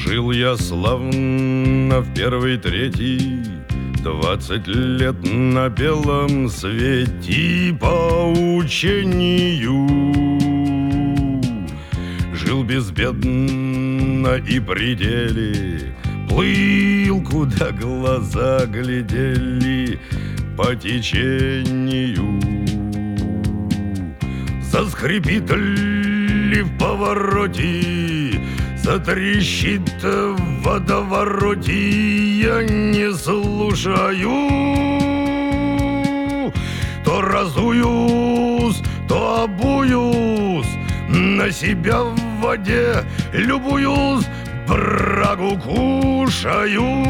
Жил я славно в первый, третий, 20 лет на белом свете по учению. Жил безбедно и при деле, плыл, куда глаза глядели, по течению. Заскрипит ли в повороте, затрещит в водовороте, я не слушаю. То разуюсь, то обуюсь, на себя в воде любуюсь, брагу кушаю.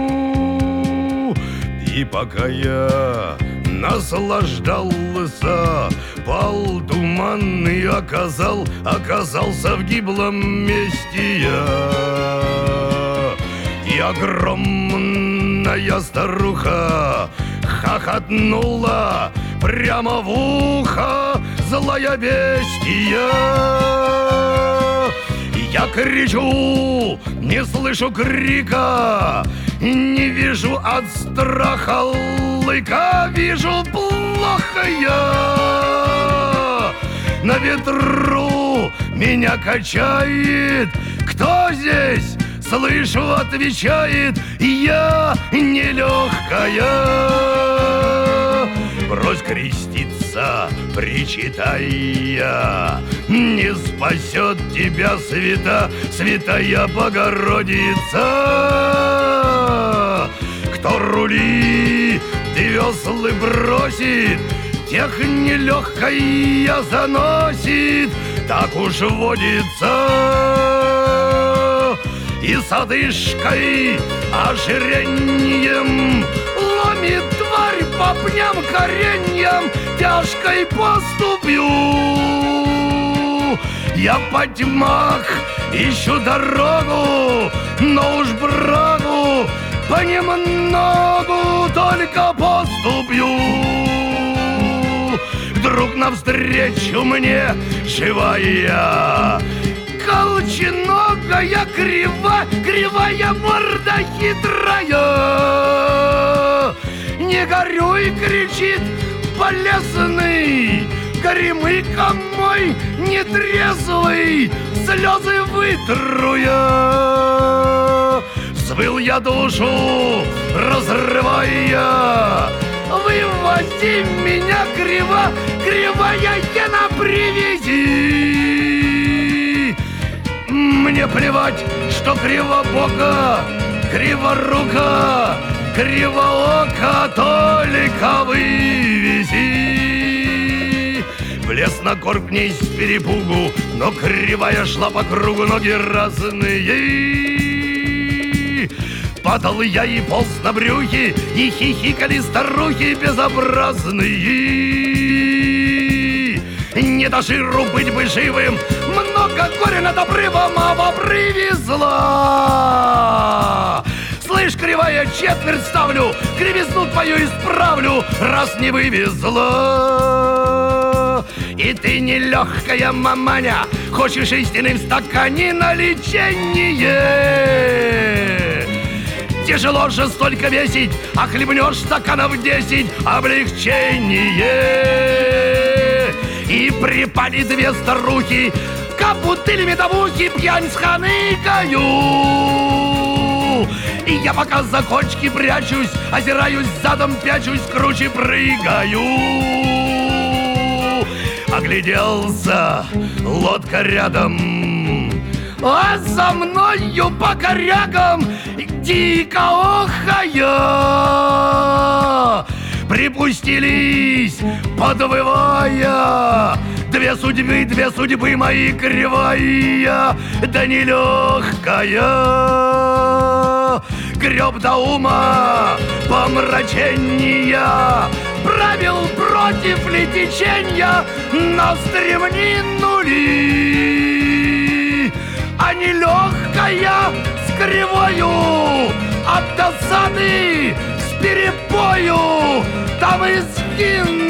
И пока я наслаждался, пал туманный, оказался в гиблом месте я. И огромная старуха хохотнула прямо в ухо, злая бестия. Я кричу, не слышу крика, не вижу от страха лыка, вижу плохо я. На ветру меня качает, кто здесь? Слышу, отвечает, я нелегкая. Брось креститься, причитая, не спасет тебя святая Богородица. Кто рули веслы бросит, тех нелегкая заносит, так уж водится. И с одышкой, ожирением ломит тварь по пням кореньям тяжкой поступью. Я по тьмах ищу дорогу, но уж брагу понемногу только поступью. Вдруг навстречу мне живая, колченогая, кривая морда хитрая. Не горюй, кричит болезный, горемыка мой нетрезвый, слезы вытру я. Взвыл я душу, разрывая, вывози меня, кривая ена, привези. Мне плевать, что кривобока, криворука, кривоока, только вывези. Влез на корм к ней с перепугу, но кривая шла по кругу, ноги разные. Падал я и полз на брюхе, и хихикали старухи безобразные. Не до жиру быть бы живым, много горя над обрывом, а привезла. Слышь, кривая, четверть ставлю, кривизну твою исправлю, раз не вывезла. И ты нелегкая, маманя, хочешь истины в стакане на лечение. Тяжело же столько весить, а хлебнешь стаканов 10, облегчение. И припали две старухи, капутыли медовухи, пьянь сханыкаю. И я пока за кочки прячусь, озираюсь задом, пячусь, круче прыгаю. Огляделся, лодка рядом, а за мною по корягам дико охая. Припустились, подвывая, две судьбы мои, кривая, да нелегкая. Греб до ума помрачения, правил против ли течения, на стремнину ли. А нелегкая с кривою, от досады с перепою, там и сгину.